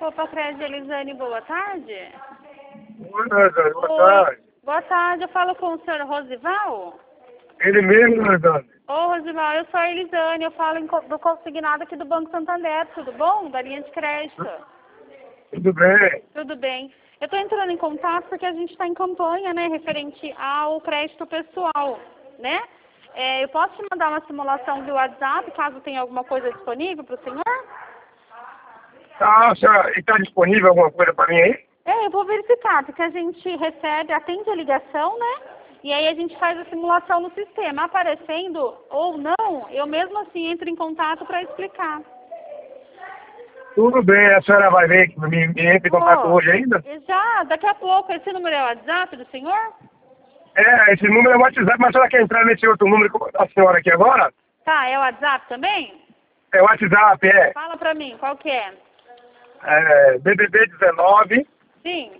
Copa Crédito Elisane, boa tarde. Boa tarde. Boa tarde, eu falo com o senhor Rosival? Ele mesmo, Rosane. Ô, Rosival, eu sou a Elisane, eu falo do consignado aqui do Banco Santander, tudo bom? Da linha de crédito. Tudo bem? Tudo bem. Eu estou entrando em contato porque a gente está em campanha, né, referente ao crédito pessoal, né? Eu posso te mandar uma simulação do WhatsApp, caso tenha alguma coisa disponível para o senhor? Tá, está disponível alguma coisa para mim aí? Eu vou verificar, porque a gente recebe, atende a ligação, né? E aí a gente faz a simulação no sistema. Aparecendo ou não, eu mesmo assim entro em contato para explicar. Tudo bem, a senhora vai ver que me entra em contato hoje ainda? Já, daqui a pouco. Esse número é o WhatsApp do senhor? Esse número é o WhatsApp, mas a senhora quer entrar nesse outro número da senhora aqui agora? Tá, é o WhatsApp também? É o WhatsApp, é. Fala pra mim, qual que é? BBB 19 Sim.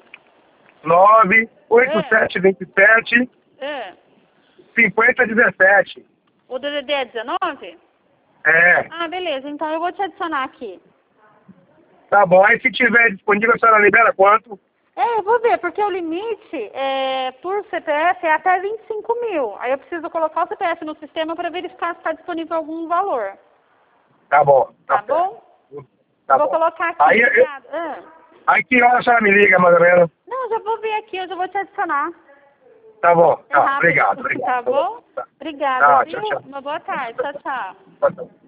98727 5017. O DDD é 19? É. Ah, beleza. Então eu vou te adicionar aqui. Tá bom, aí se tiver disponível, a senhora libera quanto? Eu vou ver, porque o limite por CPF é até 25 mil. Aí eu preciso colocar o CPF no sistema para verificar se está disponível algum valor. Tá bom. Tá bom? Tá Vou bom. colocar aqui. Aí, aí que hora a senhora me liga, mais ou menos? Não, eu já vou ver aqui, eu já vou te adicionar. Tá bom. Tá, Rápido. obrigado. Tá bom? Tá. Obrigada, Tá, viu? tchau, tchau. Uma boa tarde. Tchau, tchau. Tchau, tchau.